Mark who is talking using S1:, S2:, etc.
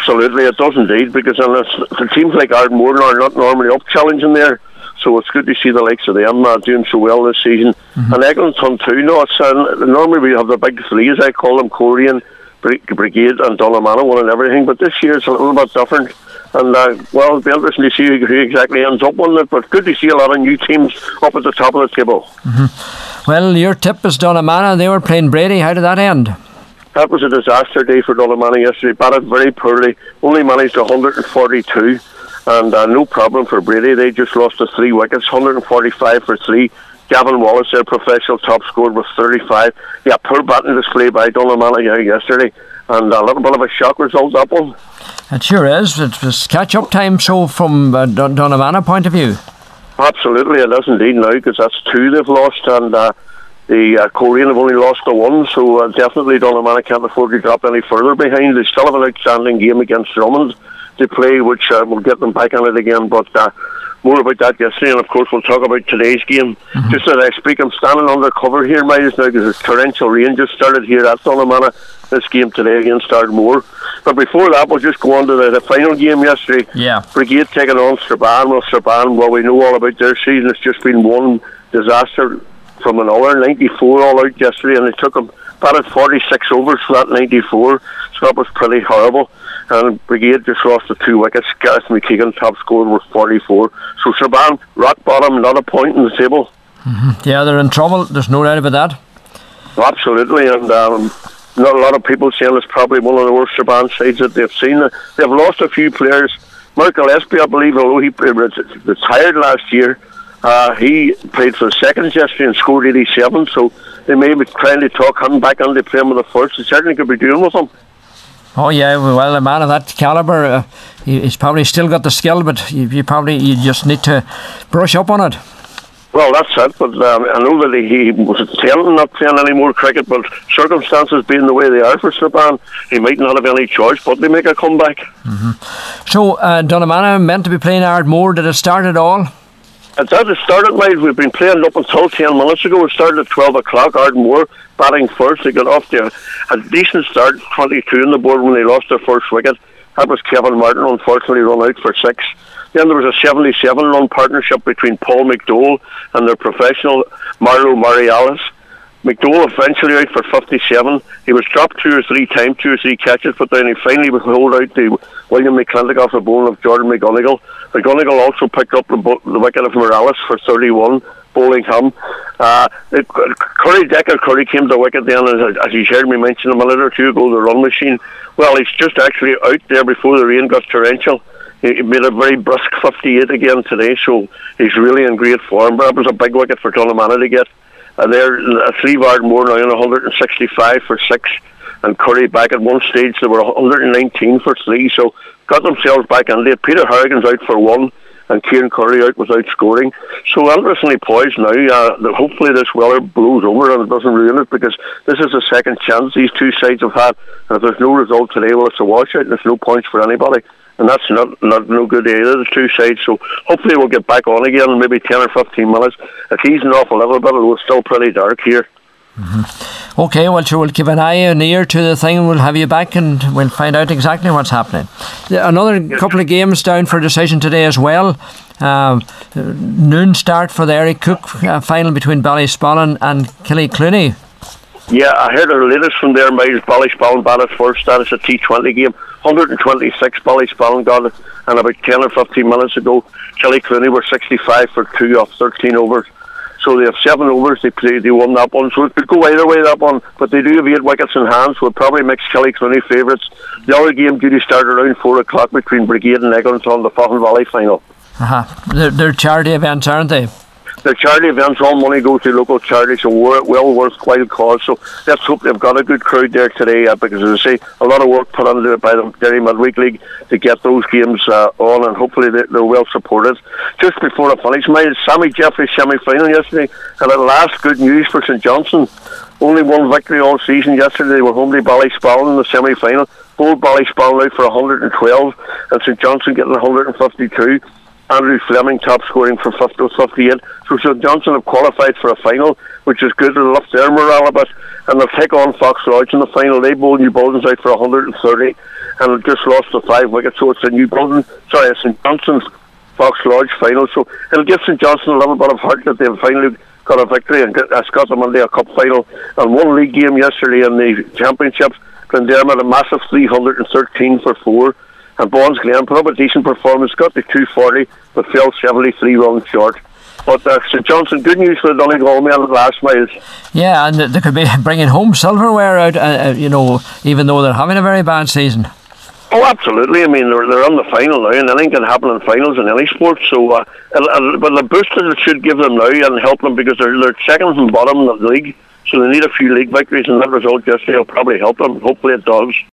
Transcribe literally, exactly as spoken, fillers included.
S1: Absolutely, it does indeed, because unless, the teams like Ardmore are not normally up challenging there, so it's good to see the likes of them uh, doing so well this season. Mm-hmm. And Eglinton too. No, it's, uh, normally we have the big three, as I call them, Corian, Brigade and Donnamana winning everything, but this year it's a little bit different. And uh, well, it'll be interesting to see who exactly ends up on it, but good to see a lot of new teams up at the top of the table.
S2: Mm-hmm. Well, your tip is Donnamana. They were playing Brady. How did that end?
S1: That was a disaster day for Donnamana yesterday. Batted very poorly, only managed one hundred forty-two, and uh, no problem for Brady. They just lost to three wickets, one hundred forty-five for three. Gavin Wallace, their professional top scorer, with thirty-five. Yeah, poor batting display by Donnamana yesterday, and a little bit of a shock result, that one.
S2: It sure is. It was catch-up time, so from a Don- Donnamana point of view.
S1: Absolutely, it is indeed now, because that's two they've lost, and uh, the uh, Korean have only lost the one, so uh, definitely Donnamana can't afford to drop any further behind. They still have an outstanding game against Drummond to play, which uh, will get them back on it again, but uh, more about that yesterday, and of course we'll talk about today's game. Mm-hmm. Just as I speak, I'm standing under cover here, Miles, now, because the torrential rain just started here at Donnamana, this game today against Ardmore. But before that, we'll just go on to the, the final game yesterday.
S2: Yeah.
S1: Brigade taking on Strabane. Well, Strabane, well, we know all about their season. It's just been one disaster from another. ninety-four all out yesterday, and they took them, batted forty-six overs for that ninety-four, so that was pretty horrible. And Brigade just lost the two wickets. Gareth McKeegan, top scorer, with forty-four. So Strabane, rock bottom, not a point in the table.
S2: Mm-hmm. Yeah, they're in trouble. There's no doubt about that.
S1: Absolutely, and um, not a lot of people saying it's probably one of the worst Strabane sides that they've seen. They've lost a few players. Mark Gillespie, I believe, although he retired last year, uh, he played for the seconds yesterday and scored eighty-seven, so they may be trying to talk him back into playing with the first. They certainly could be doing with him.
S2: Oh yeah, well, a man of that calibre, uh, he, he's probably still got the skill, but you, you probably you just need to brush up on it.
S1: Well, that's it, but um, I know that he, he was intending not playing any more cricket, but circumstances being the way they are for Strabane, he might not have any choice but to make a comeback.
S2: Mm-hmm. So, uh, Donnamana meant to be playing Ardmore. Did it start at all?
S1: It did. It started late. We've been playing up until ten minutes ago. It started at twelve o'clock. Ardmore batting first. They got off to a decent start, twenty-two on the board when they lost their first wicket. That was Kevin Martin, unfortunately run out for six. Then there was a seventy-seven run partnership between Paul McDowell and their professional Marlo Marialis. McDowell eventually out for fifty-seven. He was dropped two or three times, two or three catches, but then he finally would hold out to William McClintock off the bowling of Jordan McGonigal. McGonigal also picked up the, the wicket of Morales for thirty-one, bowling him. Uh, it, Curry, Decker Curry came to the wicket then, as, as you heard me mention a minute or two ago, the run machine. Well, he's just actually out there before the rain got torrential. He made a very brisk fifty-eight again today, so he's really in great form. But it was a big wicket for Donnamana to get. And they're a three yard more now, on one hundred sixty-five for six. And Curry back at one stage, they were one hundred nineteen for three, so got themselves back in there. Peter Harrigan's out for one, and Kieran Curry out without scoring. So interestingly poised now. Uh, hopefully this weather blows over and it doesn't ruin it, because this is the second chance these two sides have had. And if there's no result today, well, it's a washout and there's no points for anybody. And that's not, not no good either, the two sides. So hopefully we'll get back on again in maybe ten or fifteen minutes. It's easing off a little bit, although it's still pretty dark here.
S2: Mm-hmm. OK, well, sure, we'll keep an eye and ear to the thing, and we'll have you back and we'll find out exactly what's happening. Another yes. couple of games down for decision today as well. Um, noon start for the Eric Cook uh, final between Ballyspellin and Killyclooney.
S1: Yeah, I heard the latest from there, Miles. Ballyspellin batted first. That is a T twenty game. one hundred twenty-six Ballyspellin got it, and about ten or fifteen minutes ago, Killyclooney were sixty-five for two off thirteen overs. So they have seven overs. They played. They won that one. So it could go either way, that one. But they do have eight wickets in hand, so it probably makes Killyclooney favourites. The other game due to start around four o'clock between Brigade and Eglinton, the Fohan Valley final.
S2: Uh-huh. They're, they're charity events, aren't they?
S1: The charity events, all money goes to local charities, so well worthwhile cause. So let's hope they've got a good crowd there today, uh, because as I say, a lot of work put into it by the Derry Midweek League to get those games uh, on, and hopefully they, they're well supported. Just before I finish, my Sammy Jeffrey's semi-final yesterday, and at last, good news for St Johnstone. Only one victory all season yesterday. They were home to Ballyspellin in the semi-final. Both Ballyspellin out for one hundred twelve, and St Johnstone getting one hundred fifty-two. Andrew Fleming top scoring for fifty, fifty-eight. So St Johnstone have qualified for a final, which is good to lift their morale a bit. and they'll take on Fox Lodge in the final. They bowled New Bolton's out for one hundred thirty, and it just lost the five wickets. So it's a New Bolton, sorry, it's St Johnstone's Fox Lodge final. So it'll give St Johnstone a little bit of heart that they've finally got a victory and it's got them into a cup final. And one league game yesterday in the championship, Glenderm had a massive three hundred thirteen for four, and Bonds Glen put up a decent performance, got to two forty, but fell seventy-three runs short. But uh, St Johnstone, good news for the Donegal men at last, Miles.
S2: Yeah, and they could be bringing home silverware out, uh, you know, even though they're having a very bad season.
S1: Oh, absolutely. I mean, they're, they're on the final now, and anything can happen in finals in any sport. So, uh, it'll, it'll, but the boost that it should give them now and help them, because they're, they're second from bottom in the league, so they need a few league victories, and that result yesterday will probably help them. Hopefully it does.